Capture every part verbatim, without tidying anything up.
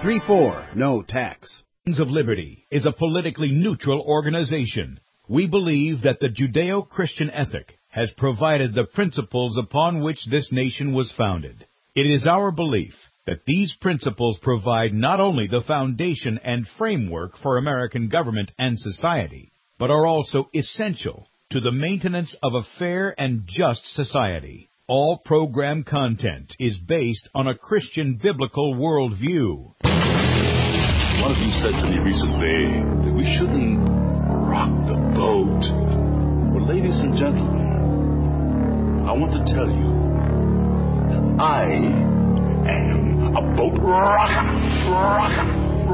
three four, no tax. Sons of Liberty is a politically neutral organization. We believe that the Judeo-Christian ethic has provided the principles upon which this nation was founded. It is our belief that these principles provide not only the foundation and framework for American government and society, but are also essential to the maintenance of a fair and just society. All program content is based on a Christian biblical worldview. One of you said to me recently that we shouldn't rock the boat. Well, ladies and gentlemen, I want to tell you that I am a boat rocker, rocker,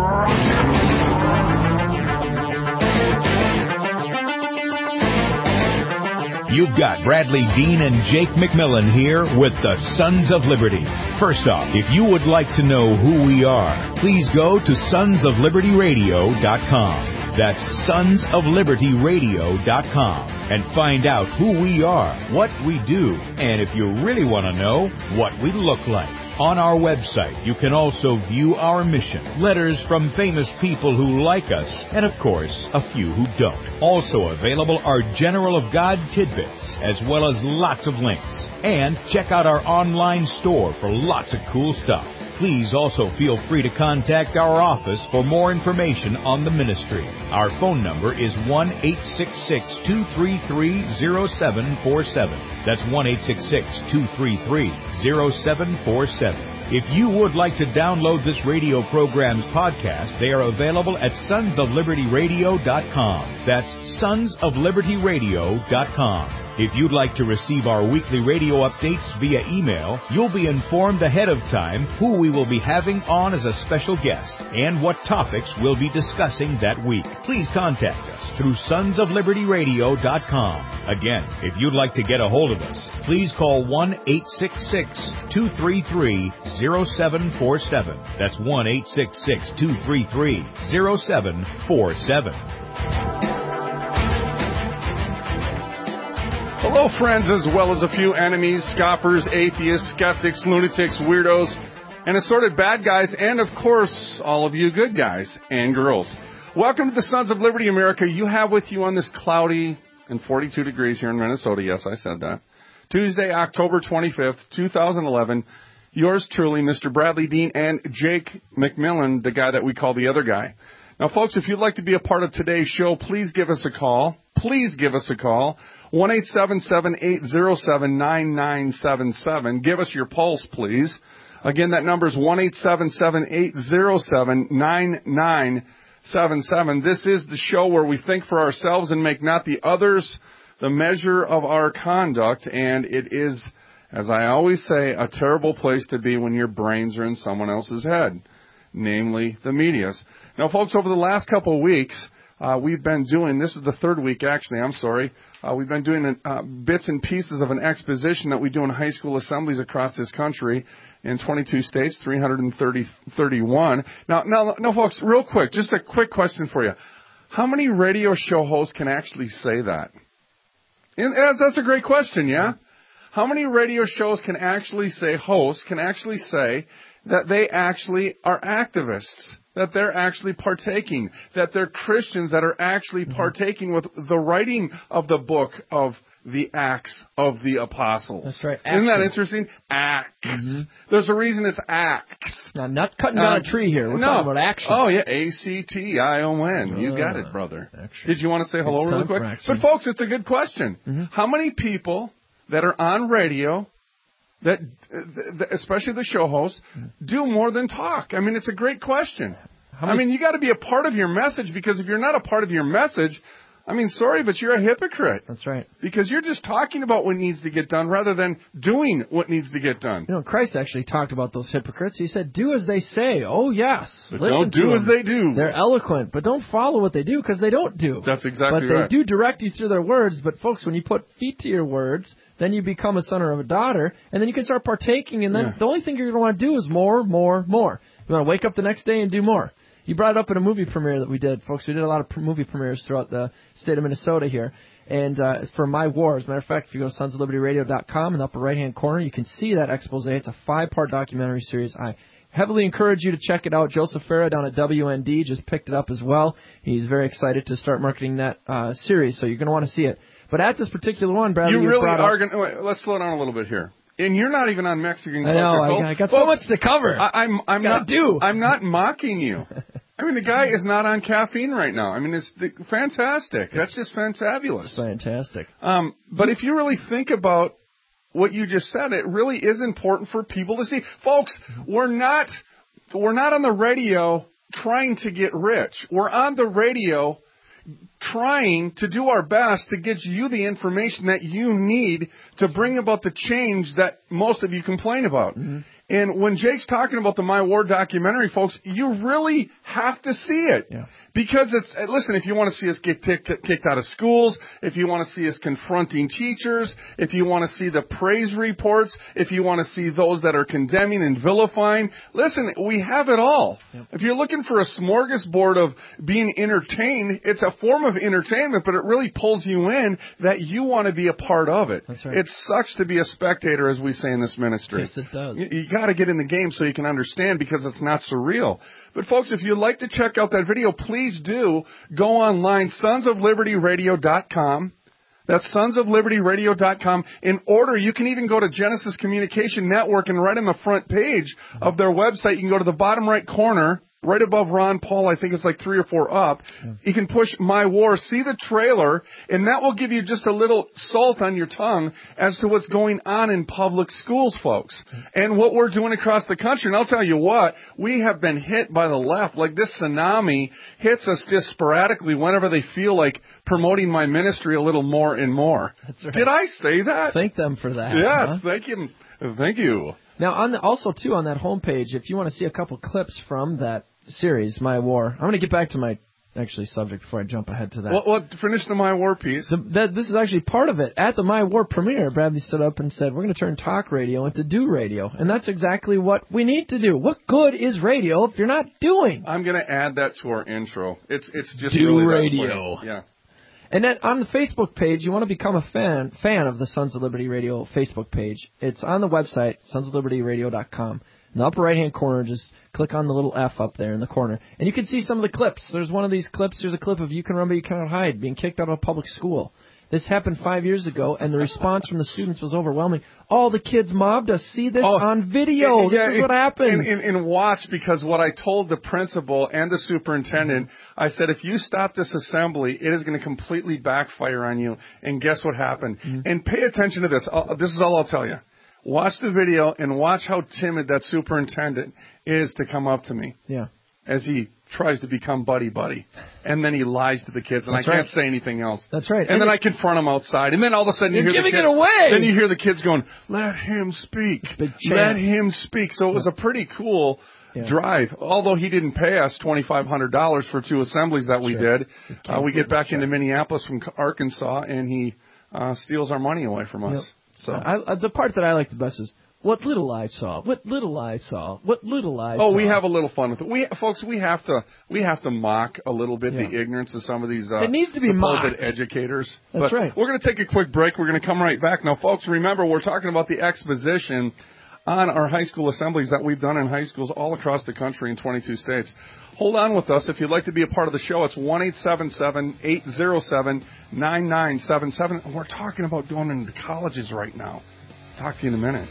rocker. You've got Bradley Dean and Jake McMillan here with the Sons of Liberty. First off, if you would like to know who we are, please go to sons of liberty radio dot com. That's sons of liberty radio dot com and find out who we are, what we do, and if you really want to know, what we look like. On our website, you can also view our mission, letters from famous people who like us, and of course, a few who don't. Also available are General of God tidbits, as well as lots of links. And check out our online store for lots of cool stuff. Please also feel free to contact our office for more information on the ministry. Our phone number is one eight six six, two three three, zero seven four seven. That's one eight six six, two three three, zero seven four seven. If you would like to download this radio program's podcast, they are available at sons of liberty radio dot com. That's sons of liberty radio dot com. If you'd like to receive our weekly radio updates via email, you'll be informed ahead of time who we will be having on as a special guest and what topics we'll be discussing that week. Please contact us through sons of liberty radio dot com. Again, if you'd like to get a hold of us, please call one eight six six, two three three, zero seven four seven. That's one eight six six, two three three, zero seven four seven. Hello, friends, as well as a few enemies, scoffers, atheists, skeptics, lunatics, weirdos, and assorted bad guys, and, of course, all of you good guys and girls. Welcome to the Sons of Liberty America. You have with you on this cloudy and forty-two degrees here in Minnesota. Yes, I said that. Tuesday, October twenty-fifth, two thousand eleven. Yours truly, Mister Bradley Dean and Jake McMillan, the guy that we call the other guy. Now, folks, if you'd like to be a part of today's show, please give us a call. Please give us a call. one eight seven seven, eight zero seven, nine nine seven seven. Give us your pulse, please. Again, that number is one eight seven seven, eight zero seven, nine nine seven seven. This is the show where we think for ourselves and make not the others the measure of our conduct. And it is, as I always say, a terrible place to be when your brains are in someone else's head, namely the media's. Now, folks, over the last couple of weeks, Uh, we've been doing, this is the third week actually, I'm sorry, uh, we've been doing uh, bits and pieces of an exposition that we do in high school assemblies across this country in twenty-two states, three hundred thirty, thirty-one. Now, now, now, folks, real quick, just a quick question for you. How many radio show hosts can actually say that? And that's, that's a great question, yeah? How many radio shows can actually say, hosts can actually say that they actually are activists, that they're actually partaking, that they're Christians that are actually partaking with the writing of the book of the Acts of the Apostles? That's right. Action. Isn't that interesting? Acts. Mm-hmm. There's a reason it's Acts. Now, not cutting down uh, a tree here. We're no. talking about action. Oh, yeah. A C T I O N. You got it, brother. Action. Did you want to say hello it's really quick? But, folks, it's a good question. Mm-hmm. How many people that are on radio, that, especially the show hosts, do more than talk? I mean, it's a great question. I mean, you got to be a part of your message, because if you're not a part of your message, I mean, sorry, but you're a hypocrite. That's right. Because you're just talking about what needs to get done rather than doing what needs to get done. You know, Christ actually talked about those hypocrites. He said, do as they say. Oh, yes. But Listen don't to do them. as they do. They're eloquent, but don't follow what they do, because they don't do. That's exactly right. But right. they do direct you through their words. But, folks, when you put feet to your words, then you become a son or a daughter, and then you can start partaking, and then yeah. the only thing you're going to want to do is more, more, more. You want to wake up the next day and do more. You brought it up in a movie premiere that we did, folks. We did a lot of movie premieres throughout the state of Minnesota here. And uh, for My War, as a matter of fact, if you go to sons of liberty radio dot com, in the upper right-hand corner, you can see that expose. It's a five-part documentary series. I heavily encourage you to check it out. Joseph Farah down at W N D just picked it up as well. He's very excited to start marketing that uh, series, so you're going to want to see it. But at this particular one, Bradley, you really are going to... Wait, let's slow down a little bit here. And you're not even on Mexican culture. I know, I, I got so much to cover. I, I'm, I'm not do. I'm not mocking you. I mean, the guy is not on caffeine right now. I mean, it's the, fantastic. That's just fantabulous. It's fantastic. Um, but if you really think about what you just said, it really is important for people to see. Folks, we're not we're not on the radio trying to get rich. We're on the radio trying to do our best to get you the information that you need to bring about the change that most of you complain about. Mm-hmm. And when Jake's talking about the My War documentary, folks, you really have to see it. Yeah. Because it's, listen, if you want to see us get kicked, kicked out of schools, if you want to see us confronting teachers, if you want to see the praise reports, if you want to see those that are condemning and vilifying, listen, we have it all. Yep. If you're looking for a smorgasbord of being entertained, it's a form of entertainment, but it really pulls you in that you want to be a part of it. That's right. It sucks to be a spectator, as we say in this ministry. Yes, it does. You, you got to get in the game so you can understand, because it's not surreal. But folks, if you'd like to check out that video, please do go online, sons of liberty radio dot com. That's sons of liberty radio dot com. In order, you can even go to Genesis Communication Network, and right on the front page of their website, you can go to the bottom right corner, right above Ron Paul, I think it's like three or four up. Yeah. You can push My War, see the trailer, and that will give you just a little salt on your tongue as to what's going on in public schools, folks, and what we're doing across the country. And I'll tell you what, we have been hit by the left. Like, this tsunami hits us just sporadically whenever they feel like promoting my ministry a little more and more. That's right. Did I say that? Thank them for that. Yes, huh? thank you. Thank you. Now, on the, also, too, on that homepage, if you want to see a couple clips from that series, My War, I'm going to get back to my, actually, subject before I jump ahead to that. Well, well finish the My War piece. The, that, this is actually part of it. At the My War premiere, Bradley stood up and said, we're going to turn talk radio into do radio. And that's exactly what we need to do. What good is radio if you're not doing? I'm going to add that to our intro. It's it's just do really radio. Yeah. And then on the Facebook page, you want to become a fan fan of the Sons of Liberty Radio Facebook page. It's on the website, sons of liberty radio dot com. In the upper right-hand corner, just click on the little F up there in the corner. And you can see some of the clips. There's one of these clips. There's a clip of You Can Run But You Cannot Hide being kicked out of a public school. This happened five years ago, and the response from the students was overwhelming. All the kids mobbed us. See this oh, on video. And, yeah, this is what happens. And, and, and watch, because what I told the principal and the superintendent, mm-hmm. I said, if you stop this assembly, it is going to completely backfire on you. And guess what happened? Mm-hmm. And pay attention to this. I'll, this is all I'll tell you. Watch the video and watch how timid that superintendent is to come up to me. Yeah. As he tries to become buddy-buddy. And then he lies to the kids, and That's I can't right. say anything else. That's right. And, and then it, I confront him outside, and then all of a sudden you you're hear giving the kids, it away. Then you hear the kids going, let him speak. Let him speak. So it was a pretty cool yeah. drive. Although he didn't pay us twenty-five hundred dollars for two assemblies that we right. did. Uh, we get back into Minneapolis from Arkansas, and he uh, steals our money away from us. Yep. So I, I, the part that I like the best is, what little I saw, what little I saw, what little I saw. Oh, we have a little fun with it. We, folks, we have to we have to mock a little bit yeah. the ignorance of some of these uh, it needs to be supposed mocked. educators. That's but right. We're going to take a quick break. We're going to come right back. Now, folks, remember, we're talking about the exposition on our high school assemblies that we've done in high schools all across the country in twenty-two states. Hold on with us. If you'd like to be a part of the show, it's one eight seven seven, eight zero seven, nine nine seven seven. And we're talking about going into colleges right now. Talk to you in a minute.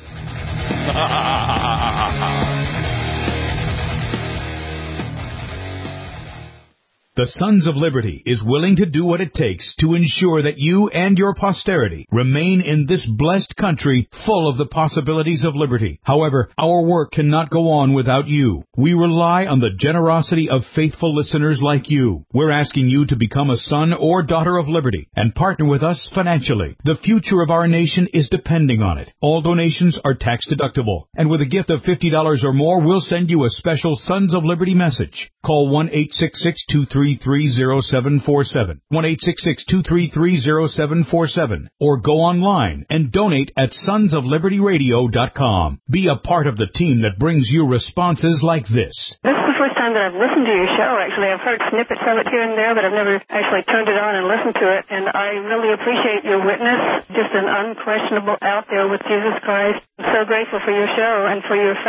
The Sons of Liberty is willing to do what it takes to ensure that you and your posterity remain in this blessed country full of the possibilities of liberty. However, our work cannot go on without you. We rely on the generosity of faithful listeners like you. We're asking you to become a son or daughter of liberty and partner with us financially. The future of our nation is depending on it. All donations are tax deductible, and with a gift of fifty dollars or more, we'll send you a special Sons of Liberty message. Call one eight six six, two three three, zero seven four seven, one eight six six, two three three, zero seven four seven, or go online and donate at sons of liberty radio dot com. Be a part of the team that brings you responses like this. This is the first time that I've listened to your show, actually. I've heard snippets of it here and there, but I've never actually turned it on and listened to it, and I really appreciate your witness, just an unquestionable out there with Jesus Christ. I'm so grateful for your show and for your faith.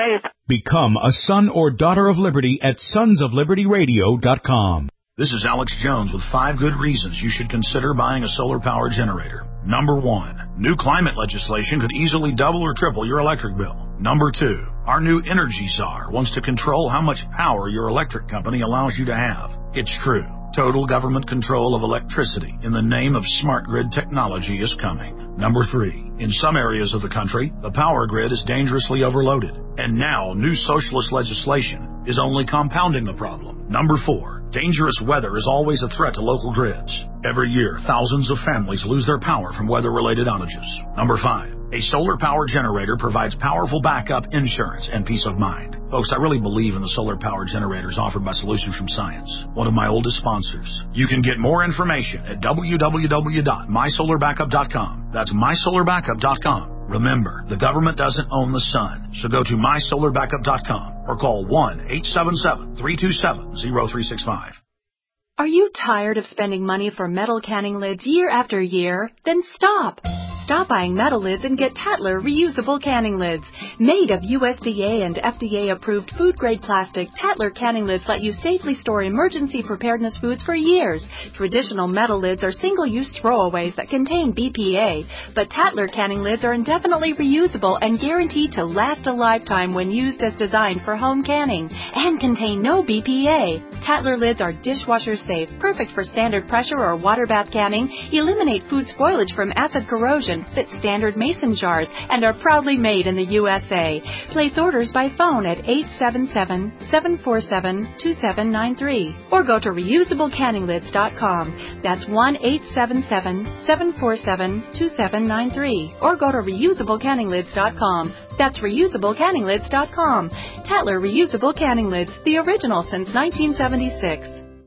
Become a son or daughter of liberty at sons of liberty radio dot com. This is Alex Jones with five good reasons you should consider buying a solar power generator. Number one, new climate legislation could easily double or triple your electric bill. Number two, our new energy czar wants to control how much power your electric company allows you to have. It's true. Total government control of electricity in the name of smart grid technology is coming. Number three, in some areas of the country, the power grid is dangerously overloaded. And now new socialist legislation is only compounding the problem. Number four, dangerous weather is always a threat to local grids. Every year, thousands of families lose their power from weather-related outages. Number five, a solar power generator provides powerful backup insurance and peace of mind. Folks, I really believe in the solar power generators offered by Solutions from Science, one of my oldest sponsors. You can get more information at w w w dot my solar backup dot com. That's my solar backup dot com. Remember, the government doesn't own the sun, so go to my solar backup dot com or call one eight seven seven, three two seven, zero three six five. Are you tired of spending money for metal canning lids year after year? Then stop! Stop buying metal lids and get Tatler reusable canning lids. Made of U S D A and F D A-approved food-grade plastic, Tatler canning lids let you safely store emergency preparedness foods for years. Traditional metal lids are single-use throwaways that contain B P A, but Tatler canning lids are indefinitely reusable and guaranteed to last a lifetime when used as designed for home canning, and contain no B P A. Tatler lids are dishwasher safe, perfect for standard pressure or water bath canning, eliminate food spoilage from acid corrosion, fit standard mason jars, and are proudly made in the U S A. Place orders by phone at eight seven seven, seven four seven, two seven nine three or go to reusable canning lids dot com. That's one eight seven seven, seven four seven, two seven nine three or go to reusable canning lids dot com. That's reusable canning lids dot com. Tatler Reusable Canning Lids, the original since nineteen seventy-six.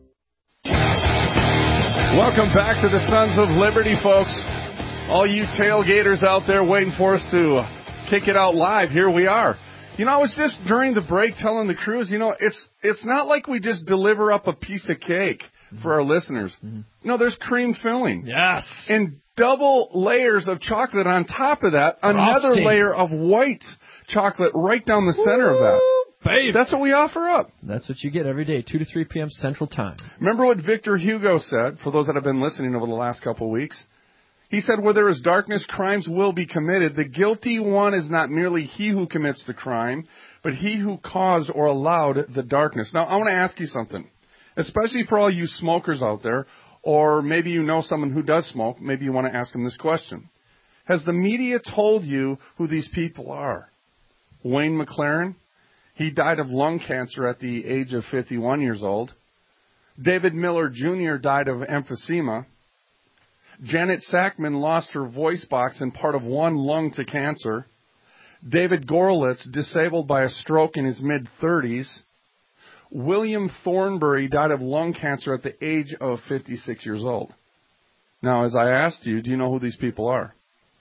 Welcome back to the Sons of Liberty, folks. All you tailgaters out there waiting for us to kick it out live, here we are. You know, I was just during the break telling the crews, you know, it's it's not like we just deliver up a piece of cake mm-hmm. for our listeners. Mm-hmm. No, there's cream filling. Yes. And double layers of chocolate on top of that, another Frosting. layer of white chocolate right down the center Woo, of that. Babe. That's what we offer up. That's what you get every day, two to three p.m. Central Time. Remember what Victor Hugo said, for those that have been listening over the last couple of weeks? He said, where there is darkness, crimes will be committed. The guilty one is not merely he who commits the crime, but he who caused or allowed the darkness. Now, I want to ask you something, especially for all you smokers out there, or maybe you know someone who does smoke. Maybe you want to ask them this question. Has the media told you who these people are? Wayne McLaren, he died of lung cancer at the age of fifty-one years old. David Miller Junior died of emphysema. Janet Sackman lost her voice box and part of one lung to cancer. David Gorlitz, disabled by a stroke in his mid-thirties. William Thornbury died of lung cancer at the age of fifty-six years old. Now, as I asked you, do you know who these people are?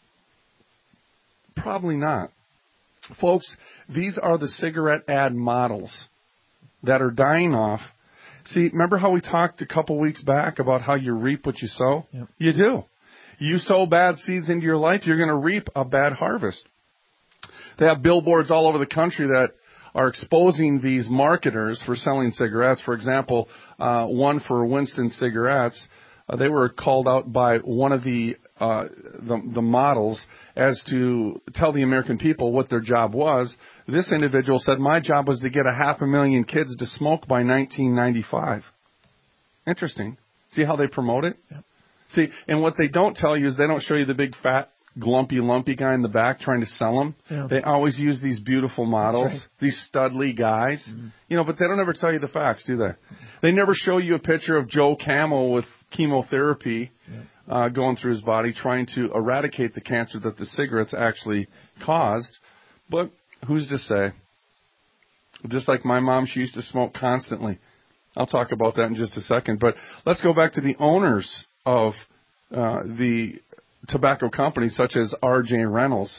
Probably not. Folks, these are the cigarette ad models that are dying off. See, remember how we talked a couple weeks back about how you reap what you sow? Yep. You do. You sow bad seeds into your life, you're going to reap a bad harvest. They have billboards all over the country that are exposing these marketers for selling cigarettes. For example, uh, one for Winston cigarettes, uh, they were called out by one of the, uh, the the models as to tell the American people what their job was. This individual said, my job was to get a half a million kids to smoke by nineteen ninety-five. Interesting. See how they promote it? Yep. See, and what they don't tell you is they don't show you the big fat, glumpy, lumpy guy in the back trying to sell them. Yeah. They always use these beautiful models, right. These studly guys. Mm-hmm. You know, but they don't ever tell you the facts, do they? Mm-hmm. They never show you a picture of Joe Camel with chemotherapy yeah. uh, going through his body trying to eradicate the cancer that the cigarettes actually caused. But who's to say? Just like my mom, she used to smoke constantly. I'll talk about that in just a second. But let's go back to the owners of uh, the tobacco companies, such as R J Reynolds.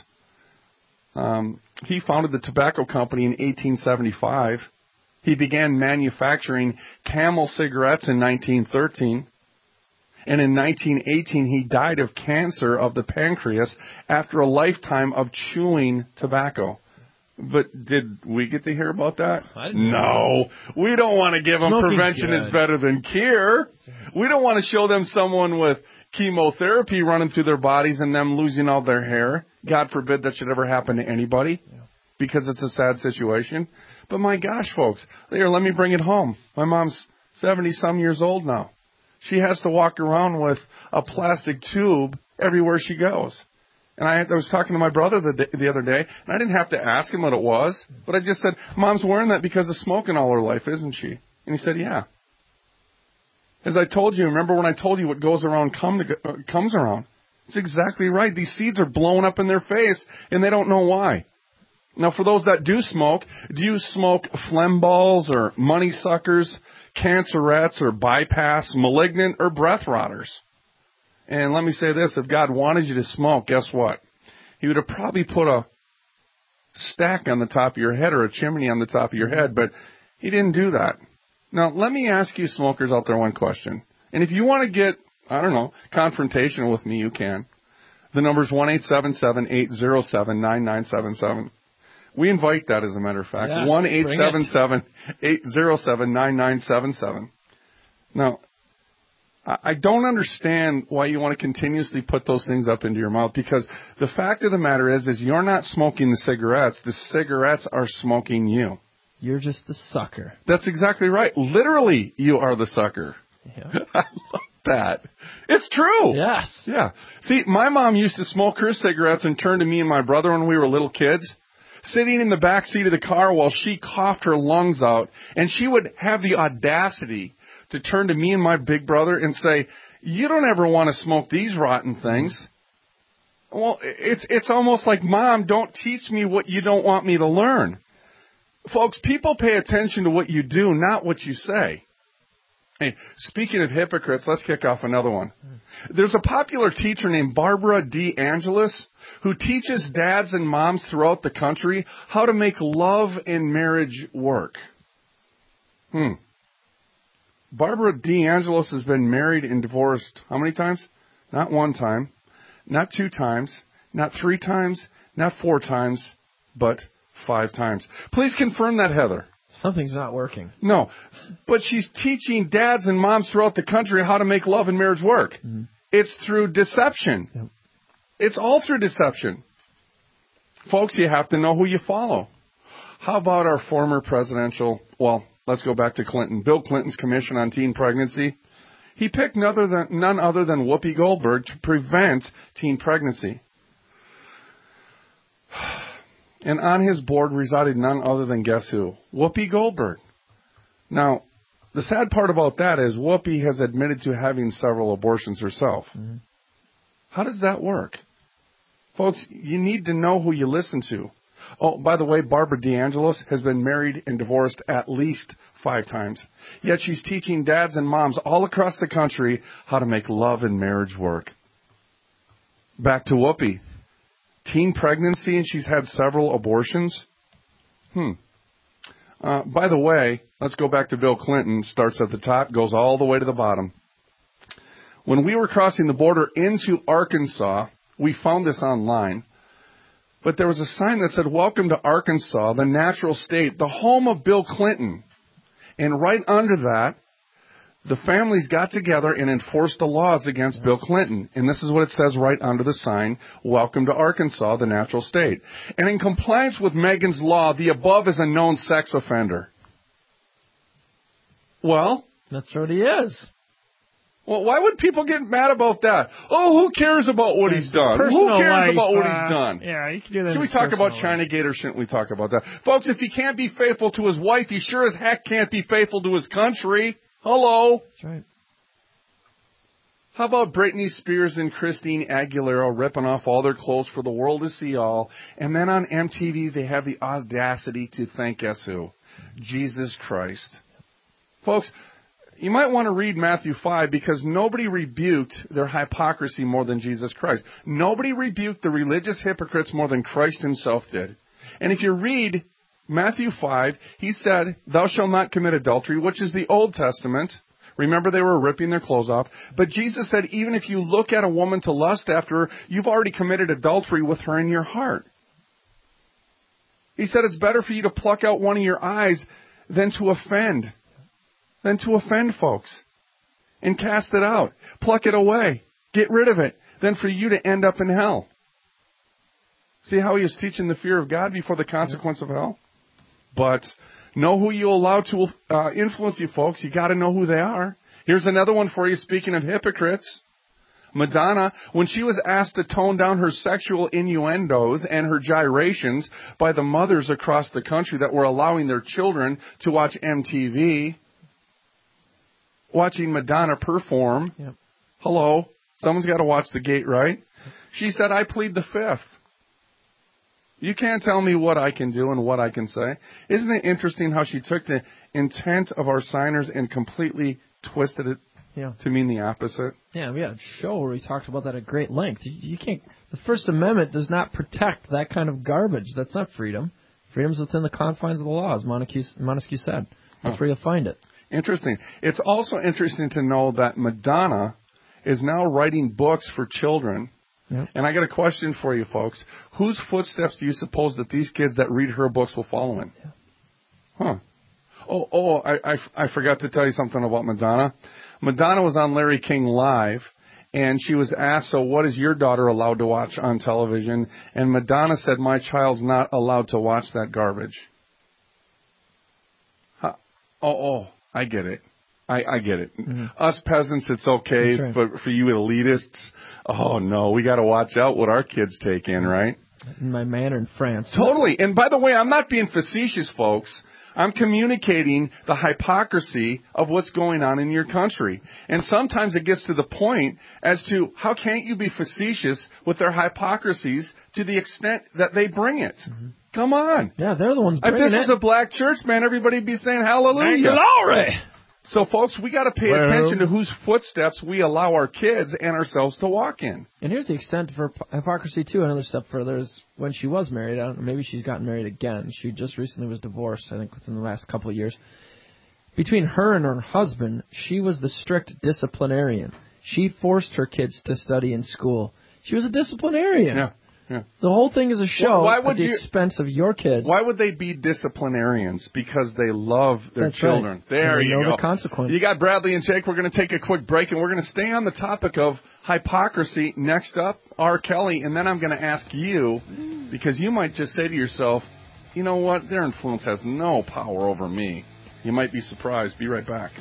Um, he founded the tobacco company in eighteen seventy-five. He began manufacturing Camel cigarettes in nineteen thirteen. And in nineteen eighteen, he died of cancer of the pancreas after a lifetime of chewing tobacco. But did we get to hear about that? I didn't no. We don't want to give them Smoking's prevention good. is better than cure. We don't want to show them someone with chemotherapy running through their bodies and them losing all their hair. God forbid that should ever happen to anybody yeah. because it's a sad situation. But my gosh, folks, here, let me bring it home. My mom's seventy-some years old now. She has to walk around with a plastic tube everywhere she goes. And I, I was talking to my brother the, the other day, and I didn't have to ask him what it was, but I just said, Mom's wearing that because of smoking all her life, isn't she? And he said, yeah. As I told you, remember when I told you what goes around come to, uh, comes around? It's exactly right. These seeds are blowing up in their face, and they don't know why. Now, for those that do smoke, do you smoke phlegm balls or money suckers, cancerettes or bypass, malignant or breath rotters? And let me say this, if God wanted you to smoke, guess what? He would have probably put a stack on the top of your head or a chimney on the top of your head, but he didn't do that. Now, let me ask you smokers out there one question. And if you want to get, I don't know, confrontational with me, you can. The number is one eight seven seven, eight zero seven, nine nine seven seven. We invite that, as a matter of fact. Yes, one eight seven seven, eight zero seven, nine nine seven seven. Now, I don't understand why you want to continuously put those things up into your mouth, because the fact of the matter is, is you're not smoking the cigarettes. The cigarettes are smoking you. You're just the sucker. That's exactly right. Literally, you are the sucker. Yeah. I love that. It's true. Yes. Yeah. See, my mom used to smoke her cigarettes and turn to me and my brother when we were little kids, sitting in the back seat of the car while she coughed her lungs out, and she would have the audacity to turn to me and my big brother and say, you don't ever want to smoke these rotten things. Well, it's it's almost like, Mom, don't teach me what you don't want me to learn. Folks, people pay attention to what you do, not what you say. Hey, speaking of hypocrites, let's kick off another one. There's a popular teacher named Barbara DeAngelis who teaches dads and moms throughout the country how to make love and marriage work. Hmm. Barbara DeAngelis has been married and divorced how many times? Not one time, not two times, not three times, not four times, but five times. Please confirm that, Heather. Something's not working. No, but she's teaching dads and moms throughout the country how to make love and marriage work. Mm-hmm. It's through deception. Yep. It's all through deception. Folks, you have to know who you follow. How about our former presidential, well, let's go back to Clinton. Bill Clinton's Commission on Teen Pregnancy. He picked none other than, none other than Whoopi Goldberg to prevent teen pregnancy. And on his board resided none other than, guess who? Whoopi Goldberg. Now, the sad part about that is Whoopi has admitted to having several abortions herself. Mm-hmm. How does that work? Folks, you need to know who you listen to. Oh, by the way, Barbara DeAngelis has been married and divorced at least five times. Yet she's teaching dads and moms all across the country how to make love and marriage work. Back to Whoopi. Teen pregnancy, and she's had several abortions. Hmm. Uh, by the way, let's go back to Bill Clinton. Starts at the top, goes all the way to the bottom. When we were crossing the border into Arkansas, we found this online. But there was a sign that said, "Welcome to Arkansas, the natural state, the home of Bill Clinton." And right under that, the families got together and enforced the laws against Bill Clinton. And this is what it says right under the sign, "Welcome to Arkansas, the natural state." And in compliance with Megan's law, the above is a known sex offender. Well, that's what he is. Well, why would people get mad about that? Oh, who cares about what he's done? Who cares life, about what uh, he's done? Yeah, you can do that. Should we talk about Chinagate or shouldn't we talk about that? Folks, if he can't be faithful to his wife, he sure as heck can't be faithful to his country. Hello? That's right. How about Britney Spears and Christine Aguilera ripping off all their clothes for the world to see all, and then on M T V they have the audacity to thank guess who? Jesus Christ. Folks, you might want to read Matthew five because nobody rebuked their hypocrisy more than Jesus Christ. Nobody rebuked the religious hypocrites more than Christ himself did. And if you read Matthew five, he said, "Thou shalt not commit adultery," which is the Old Testament. Remember, they were ripping their clothes off. But Jesus said, even if you look at a woman to lust after her, you've already committed adultery with her in your heart. He said it's better for you to pluck out one of your eyes than to offend. Than to offend folks. And cast it out. Pluck it away. Get rid of it. Than for you to end up in hell. See how he was teaching the fear of God before the consequence of hell? But know who you allow to uh, influence you, folks. You got to know who they are. Here's another one for you, speaking of hypocrites. Madonna, when she was asked to tone down her sexual innuendos and her gyrations by the mothers across the country that were allowing their children to watch M T V, watching Madonna perform, yep. Hello, someone's got to watch the gate, right? She said, I plead the fifth. You can't tell me what I can do and what I can say. Isn't it interesting how she took the intent of our signers and completely twisted it yeah. to mean the opposite? Yeah, we had a show where we talked about that at great length. You, you can't. The First Amendment does not protect that kind of garbage. That's not freedom. Freedom's within the confines of the law, as Montesquieu, Montesquieu said. That's oh. where you'll find it. Interesting. It's also interesting to know that Madonna is now writing books for children. Yep. And I got a question for you, folks. Whose footsteps do you suppose that these kids that read her books will follow in? Yeah. Huh. Oh, oh, I, I, I forgot to tell you something about Madonna. Madonna was on Larry King Live, and she was asked, so what is your daughter allowed to watch on television? And Madonna said, my child's not allowed to watch that garbage. Huh. Oh, oh, I get it. I, I get it. Mm-hmm. Us peasants, it's okay, right. But for you elitists, oh no, we got to watch out what our kids take in, right? In my manner in France. Totally. And by the way, I'm not being facetious, folks. I'm communicating the hypocrisy of what's going on in your country. And sometimes it gets to the point as to how can't you be facetious with their hypocrisies to the extent that they bring it? Mm-hmm. Come on. Yeah, they're the ones bringing it. If this was a black church, man, everybody'd be saying hallelujah. Glory. So, folks, we got to pay well, attention to whose footsteps we allow our kids and ourselves to walk in. And here's the extent of her hypocrisy, too. Another step further is when she was married. I don't know, maybe she's gotten married again. She just recently was divorced, I think, within the last couple of years. Between her and her husband, she was the strict disciplinarian. She forced her kids to study in school. She was a disciplinarian. Yeah. Yeah. The whole thing is a show well, why would at the you, expense of your kids. Why would they be disciplinarians? Because they love their That's children. Right. There you know go. The consequence. You got Bradley and Jake. We're going to take a quick break, and we're going to stay on the topic of hypocrisy. Next up, R. Kelly, and then I'm going to ask you, because you might just say to yourself, you know what, their influence has no power over me. You might be surprised. Be right back.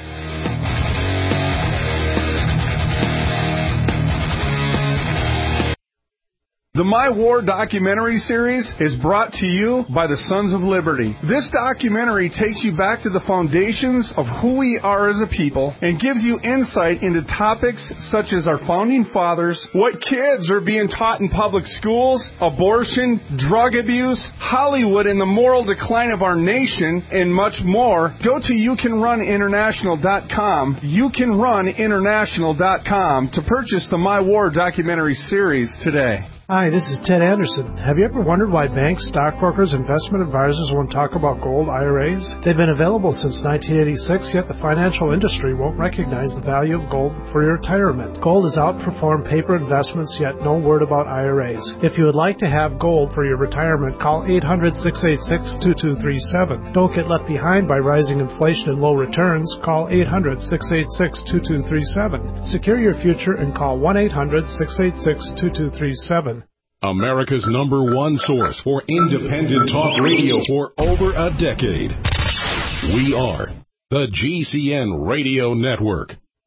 The My War documentary series is brought to you by the Sons of Liberty. This documentary takes you back to the foundations of who we are as a people and gives you insight into topics such as our founding fathers, what kids are being taught in public schools, abortion, drug abuse, Hollywood and the moral decline of our nation, and much more. Go to you can run international dot com, you can run international dot com to purchase the My War documentary series today. Hi, this is Ted Anderson. Have you ever wondered why banks, stockbrokers, investment advisors won't talk about gold I R As? They've been available since nineteen eighty-six, yet the financial industry won't recognize the value of gold for your retirement. Gold has outperformed paper investments, yet no word about I R As. If you would like to have gold for your retirement, call eight hundred, six eight six, two two three seven. Don't get left behind by rising inflation and low returns. Call eight hundred, six eight six, two two three seven. Secure your future and call one eight hundred, six eight six, two two three seven. America's number one source for independent talk radio for over a decade. We are the G C N Radio Network.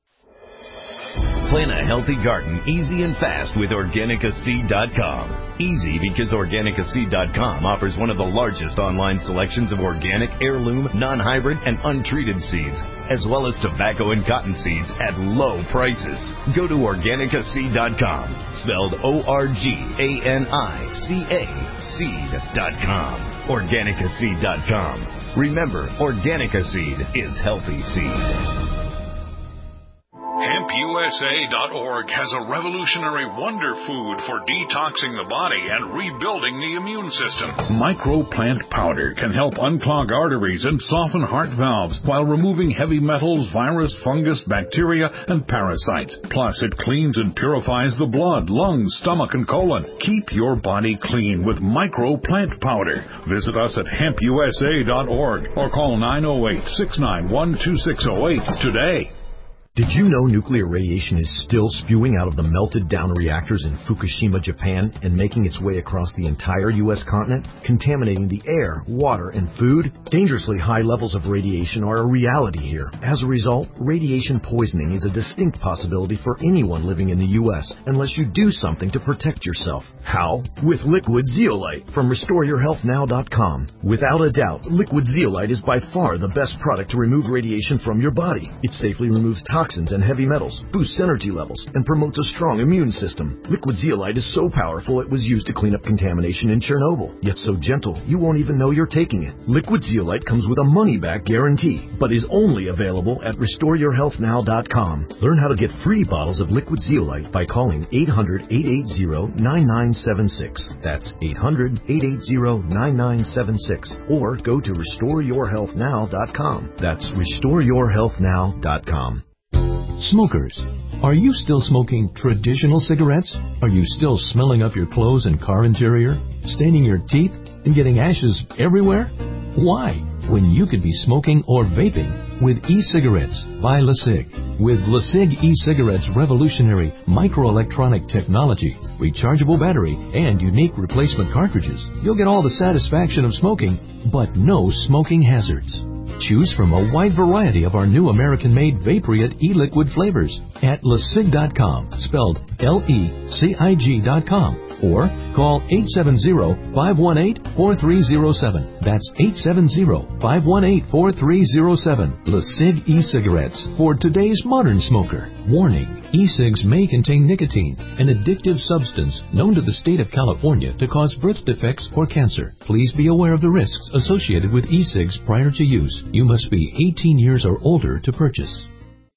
Plan a healthy garden easy and fast with Organica Seed dot com. Easy because Organica Seed dot com offers one of the largest online selections of organic, heirloom, non-hybrid, and untreated seeds, as well as tobacco and cotton seeds at low prices. Go to Organica Seed dot com, spelled O R G A N I C A, seed dot com. Organica Seed dot com. Remember, Organica Seed is healthy seed. hemp U S A dot org has a revolutionary wonder food for detoxing the body and rebuilding the immune system. Microplant powder can help unclog arteries and soften heart valves while removing heavy metals, virus, fungus, bacteria, and parasites. Plus, it cleans and purifies the blood, lungs, stomach, and colon. Keep your body clean with Microplant powder. Visit us at hemp U S A dot org or call nine oh eight, six nine one, two six oh eight today. Did you know nuclear radiation is still spewing out of the melted down reactors in Fukushima, Japan, and making its way across the entire U S continent, contaminating the air, water, and food? Dangerously high levels of radiation are a reality here. As a result, radiation poisoning is a distinct possibility for anyone living in the U S unless you do something to protect yourself. How? With Liquid Zeolite from restore your health now dot com. Without a doubt, Liquid Zeolite is by far the best product to remove radiation from your body. It safely removes toxins and heavy metals, boosts energy levels, and promotes a strong immune system. Liquid Zeolite is so powerful it was used to clean up contamination in Chernobyl, yet so gentle you won't even know you're taking it. Liquid Zeolite comes with a money-back guarantee, but is only available at restore your health now dot com. Learn how to get free bottles of Liquid Zeolite by calling eight hundred, eight eight zero, nine nine seven six. That's eight hundred, eight eight zero, nine nine seven six. Or go to restore your health now dot com. That's restore your health now dot com. Smokers, are you still smoking traditional cigarettes? Are you still smelling up your clothes and car interior, staining your teeth, and getting ashes everywhere? Why, when you could be smoking or vaping with e-cigarettes by LeSig? With LeSig e-cigarettes' revolutionary microelectronic technology, rechargeable battery, and unique replacement cartridges, you'll get all the satisfaction of smoking, but no smoking hazards. Choose from a wide variety of our new American-made Vaporite e-liquid flavors at lesig dot com, spelled L E C I G dot com, or call eight seven zero, five one eight, four three zero seven. That's eight seven zero, five one eight, four three zero seven. LeSig e-cigarettes for today's modern smoker. Warning, e-cigs may contain nicotine, an addictive substance known to the state of California to cause birth defects or cancer. Please be aware of the risks associated with e-cigs prior to use. You must be eighteen years or older to purchase.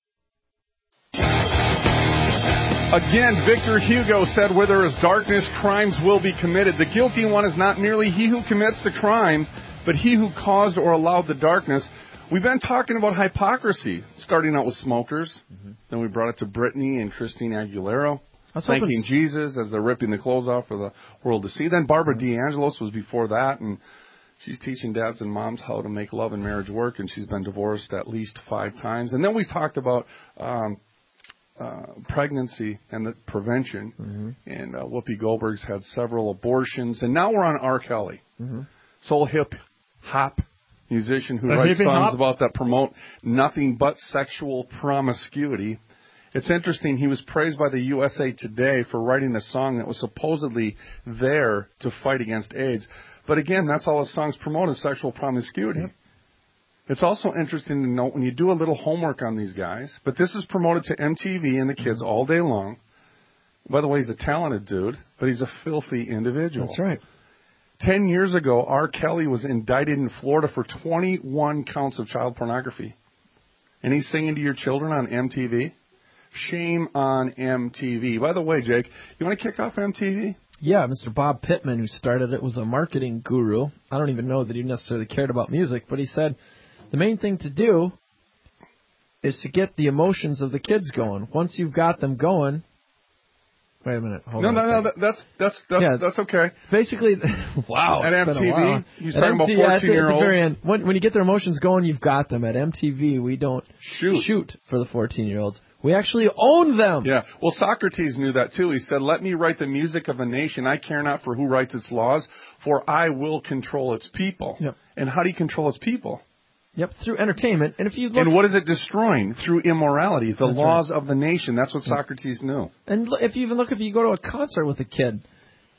Again, Victor Hugo said, where there is darkness, crimes will be committed. The guilty one is not merely he who commits the crime, but he who caused or allowed the darkness. We've been talking about hypocrisy, starting out with smokers. Mm-hmm. Then we brought it to Britney and Christina Aguilera, thanking Jesus as they're ripping the clothes off for the world to see. Then Barbara mm-hmm. DeAngelis was before that, and she's teaching dads and moms how to make love and marriage work, and she's been divorced at least five times. And then we talked about um, uh, pregnancy and the prevention, mm-hmm. and uh, Whoopi Goldberg's had several abortions. And now we're on R. Kelly, mm-hmm. soul hip hop musician who writes songs about that promote nothing but sexual promiscuity. It's interesting, he was praised by the U S A Today for writing a song that was supposedly there to fight against AIDS. But again, that's all his songs promote is sexual promiscuity. Yep. It's also interesting to note when you do a little homework on these guys, but this is promoted to M T V and the kids all day long. By the way, he's a talented dude, but he's a filthy individual. That's right. Ten years ago, R. Kelly was indicted in Florida for twenty-one counts of child pornography. And he's singing to your children on M T V? Shame on M T V. By the way, Jake, you want to kick off M T V? Yeah, Mister Bob Pittman, who started it, was a marketing guru. I don't even know that he necessarily cared about music, but he said the main thing to do is to get the emotions of the kids going. Once you've got them going... Wait a minute. Hold no, on no, no. That's that's that's yeah, that's okay. Basically, wow. At M T V, he's talking about fourteen-year-olds. When when you get their emotions going, you've got them. At M T V, we don't shoot shoot for the fourteen-year-olds. We actually own them. Yeah. Well, Socrates knew that too. He said, "Let me write the music of a nation. I care not for who writes its laws, for I will control its people." Yep. And how do you control its people? Yep, through entertainment. And if you look, and what is it destroying? Through immorality, the That's laws right. of the nation. That's what Socrates knew. And if you even look, if you go to a concert with a kid,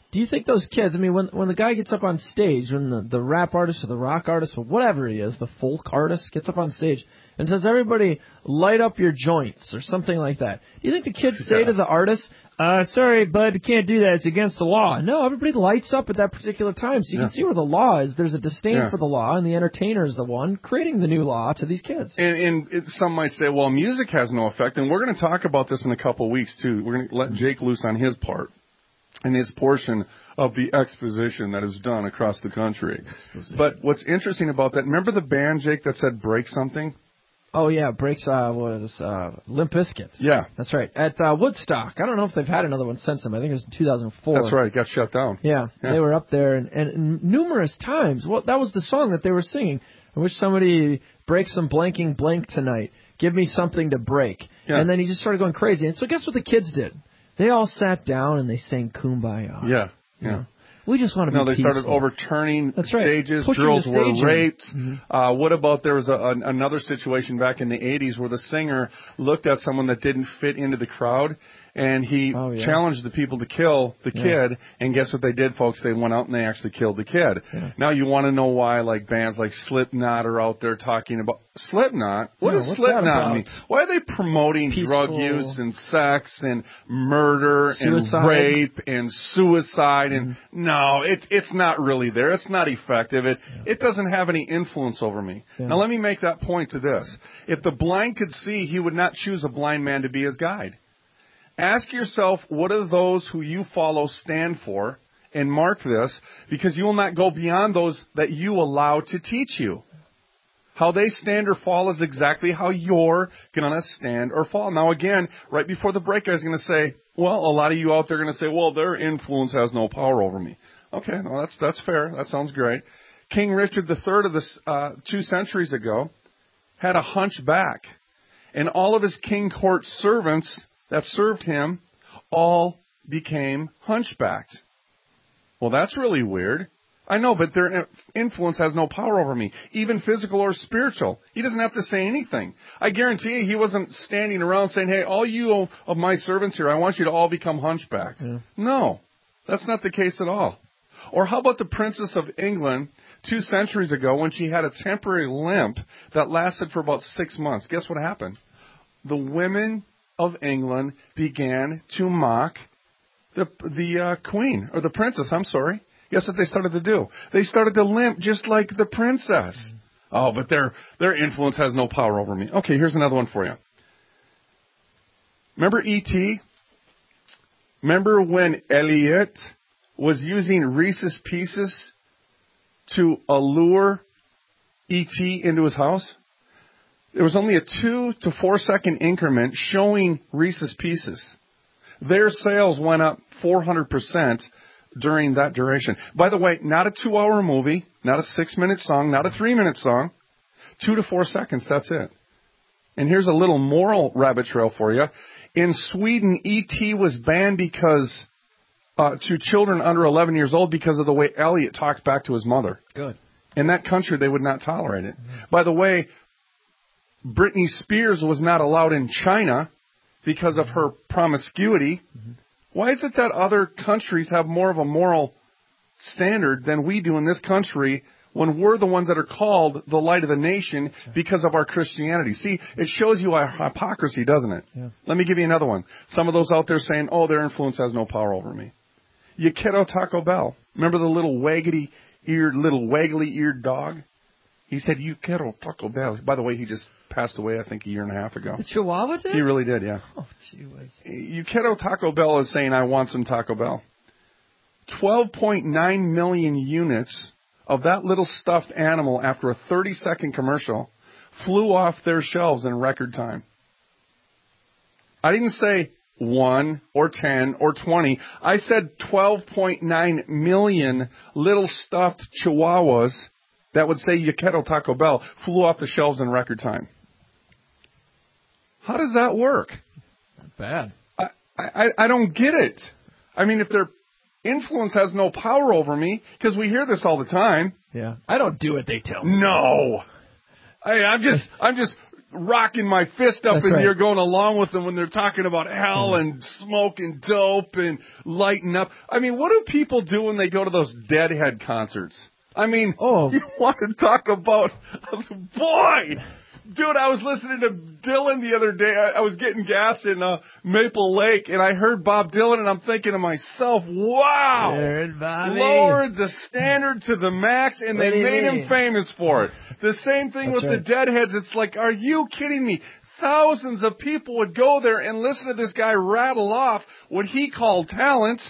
Do you think those kids, I mean, when when the guy gets up on stage, when the, the rap artist or the rock artist or whatever he is, the folk artist gets up on stage and says, everybody light up your joints or something like that. Do you think the kids say yeah. to the artist, uh, sorry, bud, you can't do that. It's against the law. No, everybody lights up at that particular time. So you yeah. can see where the law is. There's a disdain yeah. for the law, and the entertainer is the one creating the new law to these kids. And, and it, some might say, well, music has no effect. And we're going to talk about this in a couple of weeks, too. We're going to let Jake loose on his part and his portion of the exposition that is done across the country. Exposition. But what's interesting about that, remember the band, Jake, that said break something? Oh, yeah, breaks, uh, what is this, uh, Limp Bizkit. Yeah. That's right. At uh, Woodstock. I don't know if they've had another one since then. I think it was in two thousand four. That's right. It got shut down. Yeah. yeah. They were up there, and, and numerous times, well, that was the song that they were singing. I wish somebody breaks some blanking blank tonight. Give me something to break. Yeah. And then he just started going crazy. And so guess what the kids did? They all sat down and they sang Kumbaya. Yeah. Yeah. You know? We just want to no, be No, they peaceful. started overturning That's right. stages. Pushing Girls the were stage raped. Mm-hmm. Uh, what about there was a, a, another situation back in the eighties where the singer looked at someone that didn't fit into the crowd, and he oh, yeah. challenged the people to kill the yeah. kid, and guess what they did, folks? They went out and they actually killed the kid. Yeah. Now you want to know why, like, bands like Slipknot are out there talking about... Slipknot? What yeah, does what's Slipknot mean? Why are they promoting Peaceful. drug use and sex and murder Suicide. and rape and suicide? And mm-hmm. no, it, it's not really there. It's not effective. It, yeah. it doesn't have any influence over me. Yeah. Now let me make that point to this. If the blind could see, he would not choose a blind man to be his guide. Ask yourself, what do those who you follow stand for? And mark this, because you will not go beyond those that you allow to teach you. How they stand or fall is exactly how you're going to stand or fall. Now, again, right before the break, I was going to say, well, a lot of you out there are going to say, well, their influence has no power over me. Okay, no, that's that's fair. That sounds great. King Richard the Third of this uh, two centuries ago had a hunchback, and all of his king court servants that served him all became hunchbacked. Well, that's really weird. I know, but their influence has no power over me, even physical or spiritual. He doesn't have to say anything. I guarantee you he wasn't standing around saying, hey, all you of my servants here, I want you to all become hunchbacked. Yeah. No, that's not the case at all. Or how about the Princess of England two centuries ago when she had a temporary limp that lasted for about six months? Guess what happened? The women of England began to mock the the uh, queen, or the princess, I'm sorry. Guess what they started to do? They started to limp just like the princess. Oh, but their their influence has no power over me. Okay, here's another one for you. Remember E T? Remember when Elliot was using Reese's Pieces to allure E T into his house? There was only a two to four second increment showing Reese's Pieces. Their sales went up four hundred percent during that duration. By the way, not a two-hour movie, not a six-minute song, not a three-minute song. Two to four seconds, that's it. And here's a little moral rabbit trail for you. In Sweden, E T was banned because uh, to children under eleven years old because of the way Elliot talked back to his mother. Good. In that country, they would not tolerate it. Mm-hmm. By the way, Britney Spears was not allowed in China because of her promiscuity. Mm-hmm. Why is it that other countries have more of a moral standard than we do in this country when we're the ones that are called the light of the nation because of our Christianity? See, it shows you our hypocrisy, doesn't it? Yeah. Let me give you another one. Some of those out there saying, oh, their influence has no power over me. You kiddo Taco Bell. Remember the little waggedy-eared, little waggly-eared dog? He said, you kiddo Taco Bell. By the way, he just passed away, I think, a year and a half ago. The Chihuahua did? He really did, yeah. Oh, gee whiz. You kiddo Taco Bell is saying, I want some Taco Bell. twelve point nine million units of that little stuffed animal after a thirty-second commercial flew off their shelves in record time. I didn't say one or ten or twenty. I said twelve point nine million little stuffed Chihuahuas that would say Yaquero Taco Bell flew off the shelves in record time. How does that work? Not bad. I, I, I don't get it. I mean, if their influence has no power over me, because we hear this all the time. Yeah. I don't do what they tell me. No. I, I'm just, I'm just rocking my fist up That's in right. the air going along with them when they're talking about hell Yeah. and smoking dope and lighting up. I mean, what do people do when they go to those Deadhead concerts? I mean, oh. you want to talk about, boy, dude, I was listening to Dylan the other day. I, I was getting gas in uh, Maple Lake, and I heard Bob Dylan, and I'm thinking to myself, wow, lowered the standard to the max, and they made him famous for it. The same thing That's with right. the Deadheads. It's like, are you kidding me? Thousands of people would go there and listen to this guy rattle off what he called talent.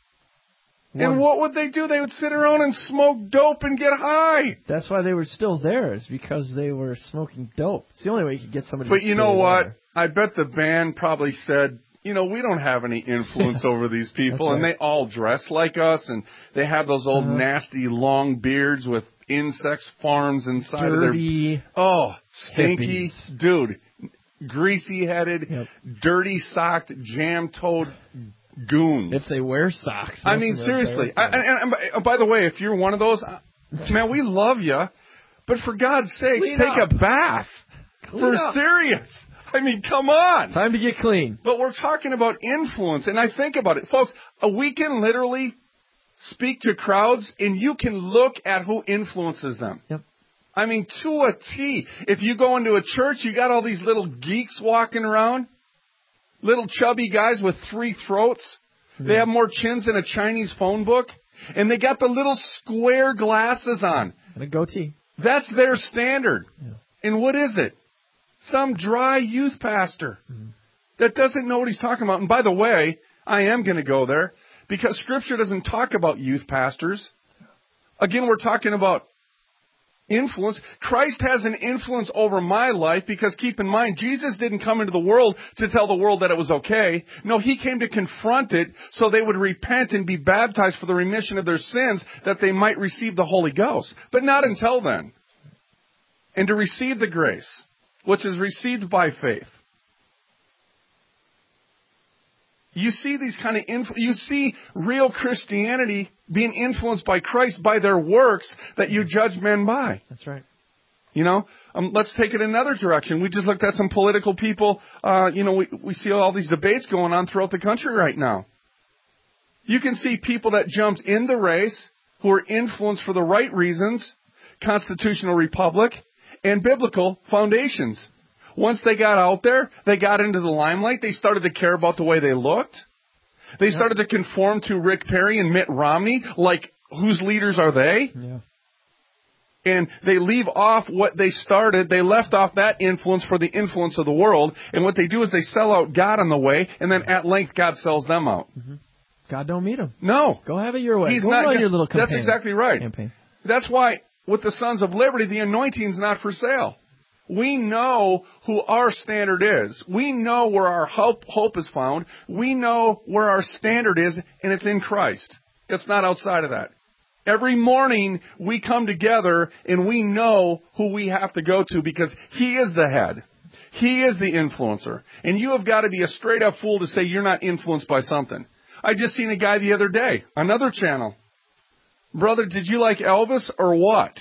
One. And what would they do? They would sit around and smoke dope and get high. That's why they were still there, is because they were smoking dope. It's the only way you could get somebody But to you know stay what? there. I bet the band probably said, you know, we don't have any influence over these people. That's And right. they all dress like us, and they have those old Uh-huh. nasty long beards with insect farms inside Dirty of their... Oh, stinky. hippies. Dude, greasy-headed, Yep. dirty-socked, jam-toed goons. If they wear socks. I most mean, of them seriously. wear I, and, and by the way, if you're one of those, man, we love you. But for God's sakes, Clean take up. a bath. Clean For up. serious. I mean, come on. Time to get clean. But we're talking about influence, and I think about it. Folks, we can literally speak to crowds, and you can look at who influences them. Yep. I mean, to a T. If you go into a church, you got all these little geeks walking around. Little chubby guys with three throats. They have more chins than a Chinese phone book. And they got the little square glasses on. And a goatee. That's their standard. Yeah. And what is it? Some dry youth pastor Mm-hmm. that doesn't know what he's talking about. And by the way, I am going to go there because Scripture doesn't talk about youth pastors. Again, we're talking about influence. Christ has an influence over my life because keep in mind, Jesus didn't come into the world to tell the world that it was okay. No, He came to confront it so they would repent and be baptized for the remission of their sins that they might receive the Holy Ghost. But not until then. And to receive the grace, which is received by faith. You see these kind of influ- you see real Christianity being influenced by Christ by their works that you judge men by. That's right. You know, um, let's take it another direction. We just looked at some political people. Uh, you know, we we see all these debates going on throughout the country right now. You can see people that jumped in the race who are influenced for the right reasons, constitutional republic, and biblical foundations. Once they got out there, they got into the limelight, they started to care about the way they looked. They started to conform to Rick Perry and Mitt Romney, like, whose leaders are they? Yeah. And they leave off what they started. They left off that influence for the influence of the world. And what they do is they sell out God on the way, and then at length God sells them out. Mm-hmm. God don't meet them. No. Go have it your way. He's Go not on gonna- your little campaign. That's exactly right. Campaign. That's why with the Sons of Liberty, the anointing's not for sale. We know who our standard is. We know where our hope, hope is found. We know where our standard is, and it's in Christ. It's not outside of that. Every morning we come together and we know who we have to go to because He is the head. He is the influencer. And you have got to be a straight up fool to say you're not influenced by something. I just seen a guy the other day, another channel. Brother, did you like Elvis or what?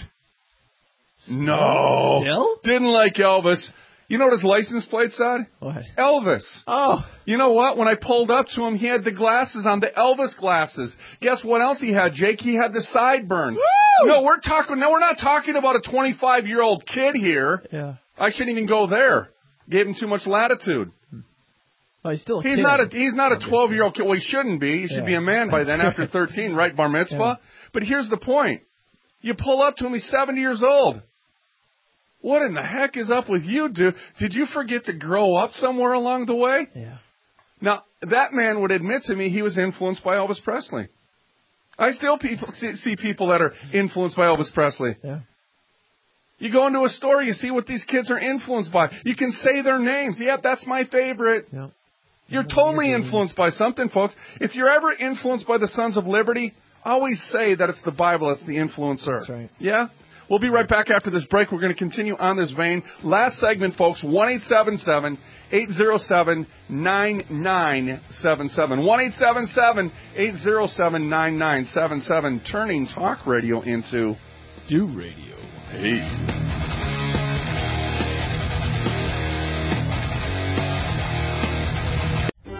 No. Still? Didn't like Elvis. You know what his license plate said? What? Elvis. Oh. You know what? When I pulled up to him, he had the glasses on, the Elvis glasses. Guess what else he had, Jake? He had the sideburns. Woo! No, we're talking, no, we're not talking about a twenty-five-year-old kid here. Yeah. I shouldn't even go there. Gave him too much latitude. Oh, he's still a He's kid. not a he's not a twelve-year-old kid. Well, he shouldn't be. He should Yeah. be a man by then after thirteen, right? Bar mitzvah. Yeah. But here's the point. You pull up to him, he's seventy years old. What in the heck is up with you, dude? Did you forget to grow up somewhere along the way? Yeah. Now, that man would admit to me he was influenced by Elvis Presley. I still people see, see people that are influenced by Elvis Presley. Yeah. You go into a store, you see what these kids are influenced by. You can say their names. Yep, that's my favorite. Yep. You're totally influenced by something, folks. If you're ever influenced by the Sons of Liberty, always say that it's the Bible that's the influencer. That's right. Yeah? We'll be right back after this break. We're going to continue on this vein. Last segment, folks, one eight seven seven, eight zero seven, nine nine seven seven. one eight seven seven, eight zero seven, nine nine seven seven. Turning talk radio into Do Radio. Hey.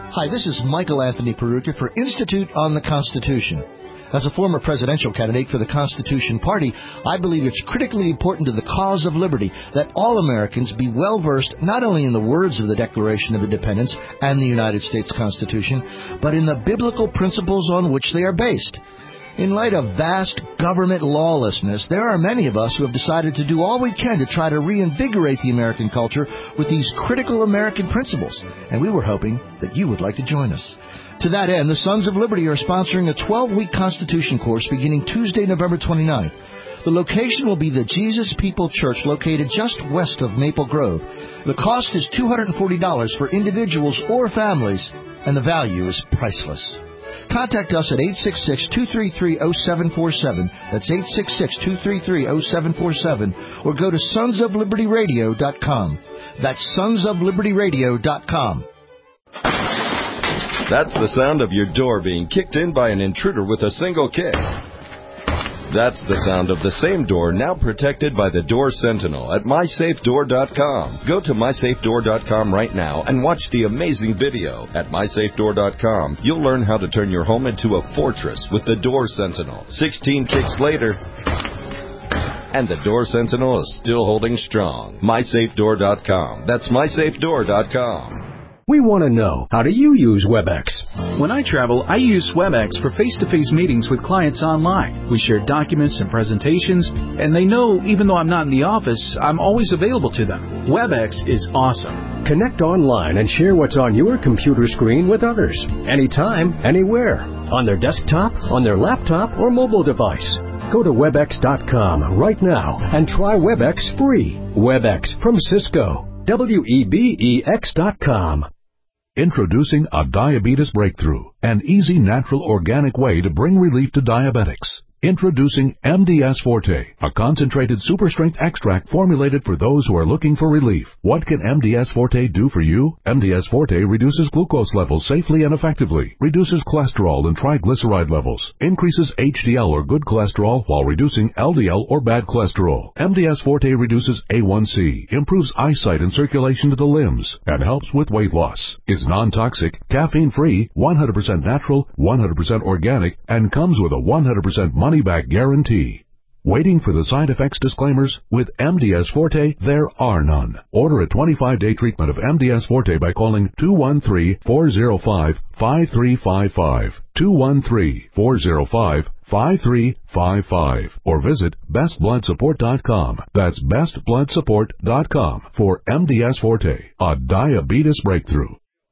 Hi, this is Michael Anthony Peruka for Institute on the Constitution. As a former presidential candidate for the Constitution Party, I believe it's critically important to the cause of liberty that all Americans be well-versed not only in the words of the Declaration of Independence and the United States Constitution, but in the biblical principles on which they are based. In light of vast government lawlessness, there are many of us who have decided to do all we can to try to reinvigorate the American culture with these critical American principles, and we were hoping that you would like to join us. To that end, the Sons of Liberty are sponsoring a twelve-week Constitution course beginning Tuesday, November twenty-ninth. The location will be the Jesus People Church located just west of Maple Grove. The cost is two hundred forty dollars for individuals or families, and the value is priceless. Contact us at eight six six, two three three, zero seven four seven. That's eight six six, two three three, zero seven four seven. Or go to sons of liberty radio dot com. That's sons of liberty radio dot com. That's the sound of your door being kicked in by an intruder with a single kick. That's the sound of the same door now protected by the Door Sentinel at my safe door dot com. Go to my safe door dot com right now and watch the amazing video. At my safe door dot com, you'll learn how to turn your home into a fortress with the Door Sentinel. sixteen kicks later, and the Door Sentinel is still holding strong. my safe door dot com. That's my safe door dot com. We want to know, how do you use WebEx? When I travel, I use WebEx for face-to-face meetings with clients online. We share documents and presentations, and they know even though I'm not in the office, I'm always available to them. WebEx is awesome. Connect online and share what's on your computer screen with others. Anytime, anywhere. On their desktop, on their laptop, or mobile device. Go to webex dot com right now and try WebEx free. WebEx from Cisco. W E B E X dot com. Introducing a diabetes breakthrough, an easy, natural, organic way to bring relief to diabetics. Introducing M D S Forte, a concentrated super-strength extract formulated for those who are looking for relief. What can M D S Forte do for you? M D S Forte reduces glucose levels safely and effectively, reduces cholesterol and triglyceride levels, increases H D L or good cholesterol while reducing L D L or bad cholesterol. M D S Forte reduces A one C, improves eyesight and circulation to the limbs, and helps with weight loss. Is non-toxic, caffeine-free, one hundred percent natural, one hundred percent organic, and comes with a one hundred percent money-back guarantee. Waiting for the side effects disclaimers? With M D S Forte, there are none. Order a twenty-five day treatment of M D S Forte by calling two one three, four zero five, five three five five, two one three, four zero five, five three five five, or visit best blood support dot com. That's best blood support dot com for M D S Forte, a diabetes breakthrough.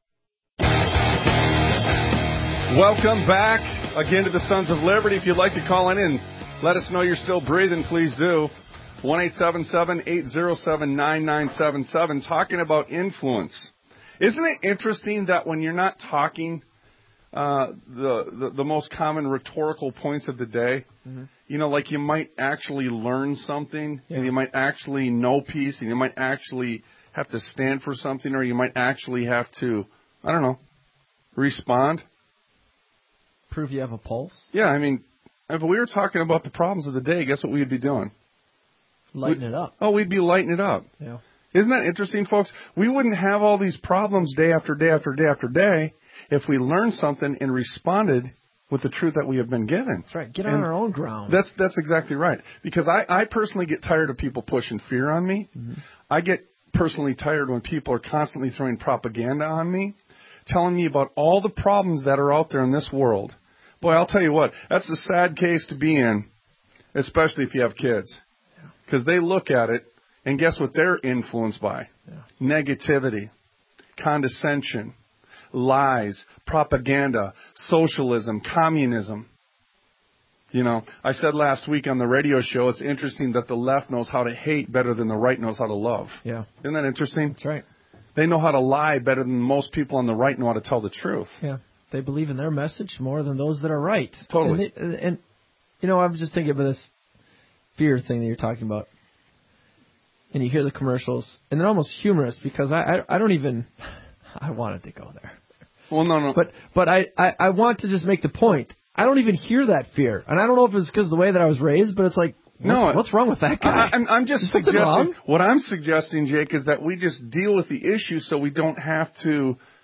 Welcome back again to the Sons of Liberty. If you'd like to call in and let us know you're still breathing, please do. one eight seven seven, eight zero seven, nine nine seven seven. Talking about influence. Isn't it interesting that when you're not talking uh, the, the the most common rhetorical points of the day, mm-hmm. you know, like you might actually learn something, yeah. and you might actually know peace, and you might actually have to stand for something, or you might actually have to, I don't know, respond. Prove you have a pulse? Yeah, I mean, if we were talking about the problems of the day, guess what we'd be doing? Lighten we'd, it up. Oh, we'd be lighting it up. Yeah. Isn't that interesting, folks? We wouldn't have all these problems day after day after day after day if we learned something and responded with the truth that we have been given. That's right. Get and on our own ground. That's that's exactly right. Because I, I personally get tired of people pushing fear on me. Mm-hmm. I get personally tired when people are constantly throwing propaganda on me, telling me about all the problems that are out there in this world. Boy, I'll tell you what, that's a sad case to be in, especially if you have kids. Because they look at it, and guess what they're influenced by? Yeah. Negativity, condescension, lies, propaganda, socialism, communism. You know, I said last week on the radio show, it's interesting that the left knows how to hate better than the right knows how to love. Yeah. Isn't that interesting? That's right. They know how to lie better than most people on the right know how to tell the truth. Yeah. They believe in their message more than those that are right. Totally. And, they, and you know, I was just thinking about this fear thing that you're talking about. And you hear the commercials, and they're almost humorous because I, I, I don't even, I wanted to go there. Well, no, no. But but I, I, I want to just make the point. I don't even hear that fear. And I don't know if it's because of the way that I was raised, but it's like, what's, no, what's wrong with that guy? I, I'm, I'm just Is something suggesting, wrong? What I'm suggesting, Jake, is that we just deal with the issue so we don't have to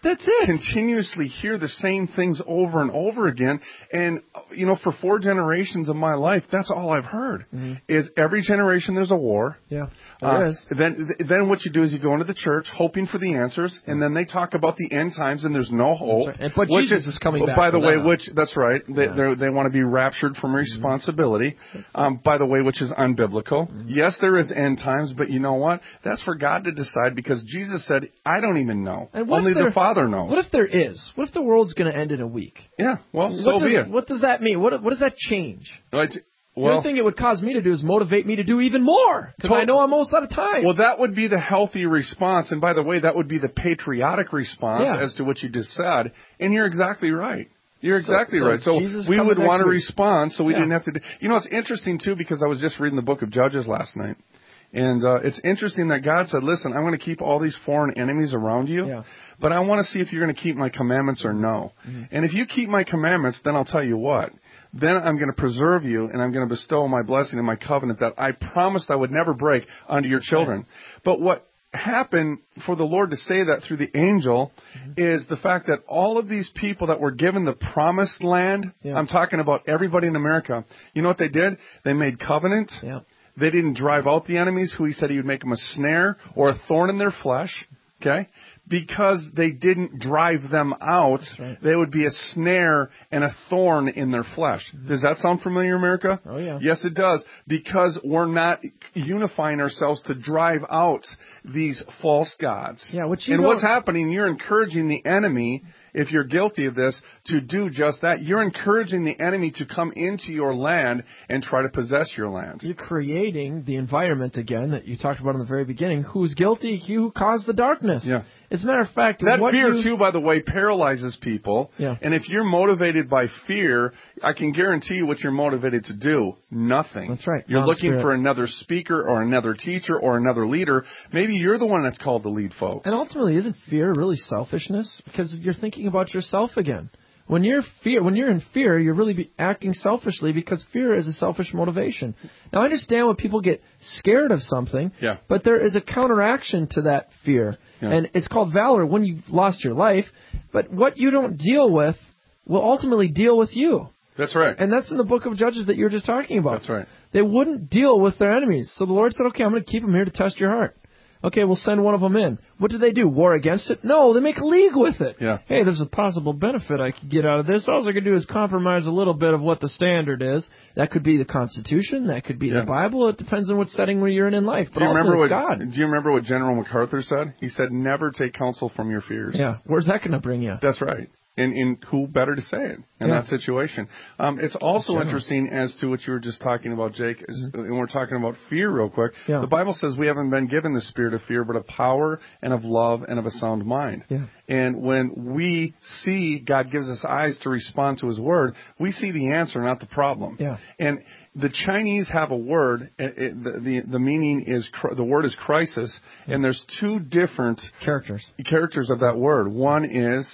That's it. Continuously hear the same things over and over again. And, you know, for four generations of my life, that's all I've heard. Mm-hmm. Is every generation there's a war. Yeah, there uh, is. Then, then what you do is you go into the church hoping for the answers, and then they talk about the end times, and there's no hope. Right. And, but Jesus is, is coming back. By the way, that. which that's right. They yeah. they want to be raptured from responsibility. Mm-hmm. Um, by the way, which is unbiblical. Mm-hmm. Yes, there is end times, but you know what? That's for God to decide, because Jesus said, "I don't even know. Only the Father knows." What if there is? What if the world's going to end in a week? Yeah, well, what so does, be it. What does that mean? What what does that change? Right. The Well, only thing it would cause me to do is motivate me to do even more, because I know I'm almost out of time. Well, that would be the healthy response. And by the way, that would be the patriotic response yeah. as to what you just said. And you're exactly right. You're exactly so, so right. So Jesus we would want to week. respond so we yeah. didn't have to do. You know, it's interesting, too, because I was just reading the book of Judges last night. And uh, it's interesting that God said, listen, I'm going to keep all these foreign enemies around you, yeah. but I want to see if you're going to keep my commandments or no. Mm-hmm. And if you keep my commandments, then I'll tell you what. Then I'm going to preserve you, and I'm going to bestow my blessing and my covenant that I promised I would never break unto your children. Right. But what happened for the Lord to say that through the angel mm-hmm. is the fact that all of these people that were given the promised land, yeah. I'm talking about everybody in America, you know what they did? They made covenant. Yeah. They didn't drive out the enemies, who he said he would make them a snare or a thorn in their flesh, okay? Because they didn't drive them out, right. they would be a snare and a thorn in their flesh. Mm-hmm. Does that sound familiar, America? Oh, yeah. Yes, it does. Because we're not unifying ourselves to drive out these false gods. Yeah, which you and don't... what's happening, you're encouraging the enemy, if you're guilty of this, to do just that. You're encouraging the enemy to come into your land and try to possess your land. You're creating the environment again that you talked about in the very beginning. Who's guilty? He who caused the darkness. Yeah. As a matter of fact, that what fear you... too, by the way, paralyzes people. Yeah. And if you're motivated by fear, I can guarantee you what you're motivated to do. Nothing. That's right. You're looking spirit. for another speaker or another teacher or another leader. Maybe you're the one that's called to lead folks. And ultimately, isn't fear really selfishness? Because you're thinking about yourself again. When you're fear, when you're in fear, you're really be acting selfishly, because fear is a selfish motivation. Now, I understand when people get scared of something, yeah. but there is a counteraction to that fear. Yeah. And it's called valor when you've lost your life. But what you don't deal with will ultimately deal with you. That's right. And that's in the book of Judges that you were just talking about. That's right. They wouldn't deal with their enemies. So the Lord said, okay, I'm going to keep them here to test your heart. Okay, we'll send one of them in. What do they do? War against it? No, they make a league with it. Yeah. Hey, there's a possible benefit I could get out of this. All I could do is compromise a little bit of what the standard is. That could be the Constitution. That could be yeah. the Bible. It depends on what setting where you're in in life. But do you remember what God. Do you remember what General MacArthur said? He said, "Never take counsel from your fears." Yeah. Where's that going to bring you? That's right. And, and who better to say it in yeah. that situation? Um, it's also interesting as to what you were just talking about, Jake, is, mm-hmm. and we're talking about fear real quick. Yeah. The Bible says we haven't been given the spirit of fear, but of power and of love and of a sound mind. Yeah. And when we see God gives us eyes to respond to His Word, we see the answer, not the problem. Yeah. And the Chinese have a word. It, it, the, the the meaning is the word is crisis, yeah. and there's two different characters characters of that word. One is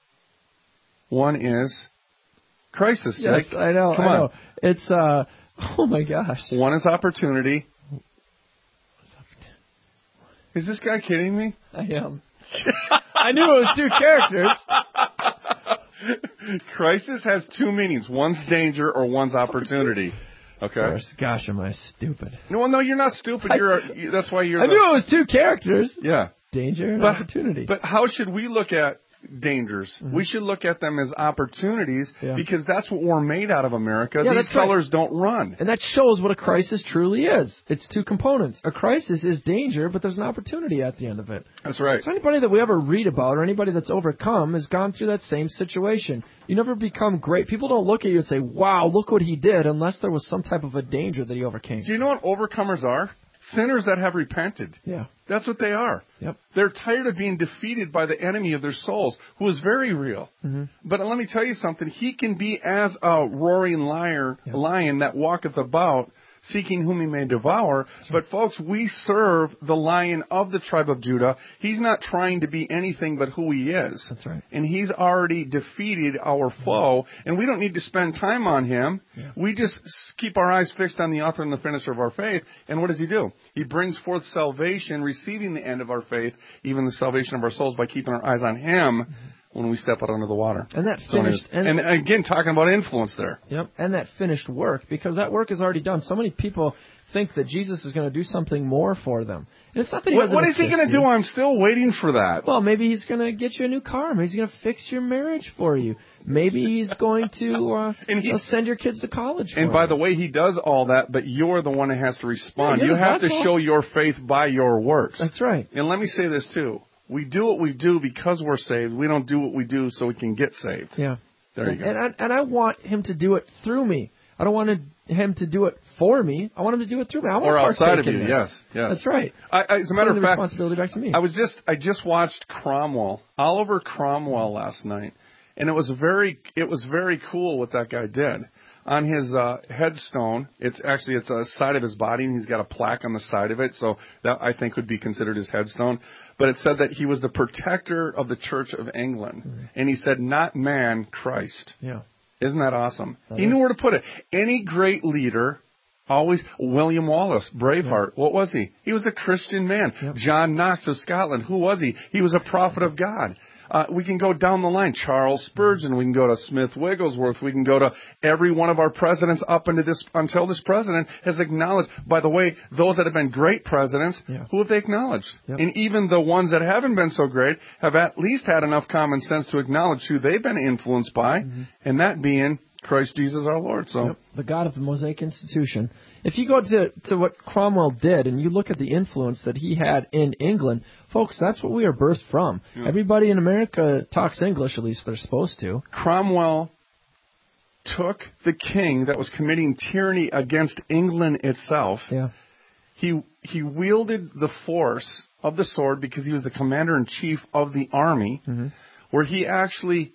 One is crisis, Yes, Jake. I know. Come I on. know. It's, uh, oh my gosh. One is opportunity. Is this guy kidding me? I am. I knew it was two characters. Crisis has two meanings. One's danger or one's opportunity. Okay. Of course. Gosh, am I stupid. No, well, no, you're not stupid. I, you're. A, that's why you're. I the, knew it was two characters. Yeah. Danger and but, opportunity. But how should we look at dangers? Mm-hmm. We should look at them as opportunities yeah. because that's what we're made out of, America. Yeah, These colors right. don't run. And that shows what a crisis truly is. It's two components. A crisis is danger, but there's an opportunity at the end of it. That's right. So anybody that we ever read about or anybody that's overcome has gone through that same situation. You never become great. People don't look at you and say, wow, look what he did, unless there was some type of a danger that he overcame. Do you know what overcomers are? Sinners that have repented. Yeah. That's what they are. Yep. They're tired of being defeated by the enemy of their souls, who is very real. Mm-hmm. But let me tell you something. He can be as a roaring liar, yep. lion that walketh about, seeking whom he may devour. But folks, we serve the Lion of the tribe of Judah. He's not trying to be anything but who he is. That's right. And he's already defeated our foe, and we don't need to spend time on him. Yeah. We just keep our eyes fixed on the author and the finisher of our faith. And what does he do? He brings forth salvation, receiving the end of our faith, even the salvation of our souls, by keeping our eyes on him. Mm-hmm. When we step out under the water. And that finished... So and, and again, talking about influence there. Yep, and that finished work, because that work is already done. So many people think that Jesus is going to do something more for them. And it's not that he What, doesn't what is he going to do? I'm still waiting for that. Well, maybe he's going to get you a new car. Maybe he's going to fix your marriage for you. Maybe he's going to uh, and he, send your kids to college for And by you. the way, he does all that, but you're the one that has to respond. Yeah, you have to vessel. show your faith by your works. That's right. And let me say this, too. We do what we do because we're saved. We don't do what we do so we can get saved. Yeah. There you and, go. And I, and I want him to do it through me. I don't want him to do it for me. I want him to do it through me. I want or to outside of you, this. yes, yes. That's right. I, I, as a matter Putting of the fact, responsibility back to me. I was just I just watched Cromwell, Oliver Cromwell last night, and it was very it was very cool what that guy did. On his uh, headstone, it's actually it's a side of his body, and he's got a plaque on the side of it. So that I think would be considered his headstone. But it said that he was the protector of the Church of England, mm-hmm. and he said, "Not man, Christ." Yeah, isn't that awesome? That he is. knew where to put it. Any great leader. Always, William Wallace, Braveheart. Yep. What was he? He was a Christian man. Yep. John Knox of Scotland. Who was he? He was a prophet of God. Uh, we can go down the line. Charles Spurgeon. We can go to Smith Wigglesworth. We can go to every one of our presidents up into this until this president has acknowledged. By the way, those that have been great presidents, yeah. who have they acknowledged? Yep. And even the ones that haven't been so great have at least had enough common sense to acknowledge who they've been influenced by, mm-hmm. and that being Christ Jesus our Lord. So, yep. The God of the Mosaic Institution. If you go to, to what Cromwell did and you look at the influence that he had in England, folks, that's what we are birthed from. Yeah. Everybody in America talks English, at least they're supposed to. Cromwell took the king that was committing tyranny against England itself. Yeah. He he wielded the force of the sword because he was the commander-in-chief of the army, mm-hmm. where he actually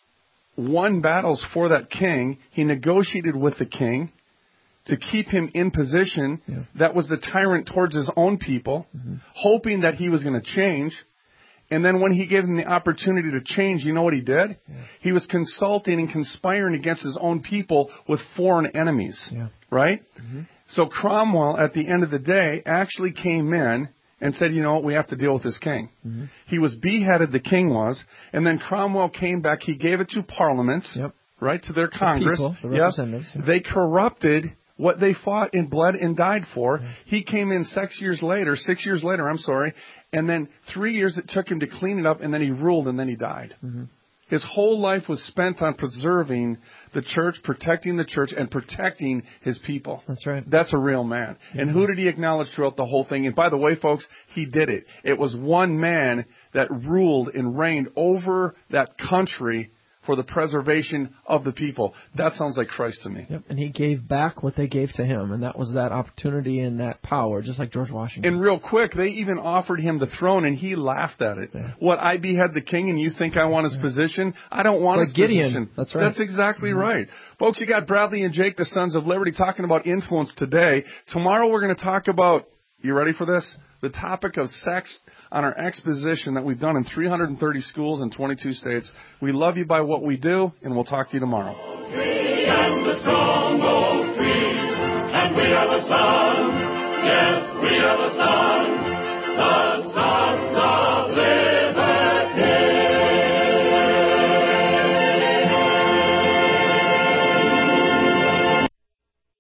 won battles for that king. He negotiated with the king to keep him in position yeah. that was the tyrant towards his own people, mm-hmm. hoping that he was going to change. And then when he gave him the opportunity to change, you know what he did? Yeah. He was consulting and conspiring against his own people with foreign enemies, yeah. right? Mm-hmm. So Cromwell, at the end of the day, actually came in and said, you know what, we have to deal with this king. Mm-hmm. He was beheaded, the king was, and then Cromwell came back. He gave it to Parliament, yep. right, to their Congress. The people, the representatives. Yep. They corrupted what they fought and bled and died for. Yeah. He came in six years later, six years later, I'm sorry, and then three years it took him to clean it up, and then he ruled, and then he died. Mm-hmm. His whole life was spent on preserving the church, protecting the church, and protecting his people. That's right. That's a real man. Yeah. And who did he acknowledge throughout the whole thing? And by the way, folks, he did it. It was one man that ruled and reigned over that country for the preservation of the people. That sounds like Christ to me. Yep. And he gave back what they gave to him, and that was that opportunity and that power, just like George Washington. And real quick, they even offered him the throne, and he laughed at it. Yeah. What, I behead the king, and you think I want his yeah. position? I don't want it's his like Gideon. position. That's right. That's exactly mm-hmm. right. Folks, you got Bradley and Jake, the Sons of Liberty, talking about influence today. Tomorrow we're going to talk about, you ready for this? The topic of sex on our exposition that we've done in three hundred thirty schools in twenty-two states. We love you by what we do, and we'll talk to you tomorrow. Tree and the strong oak tree, and we are the sons.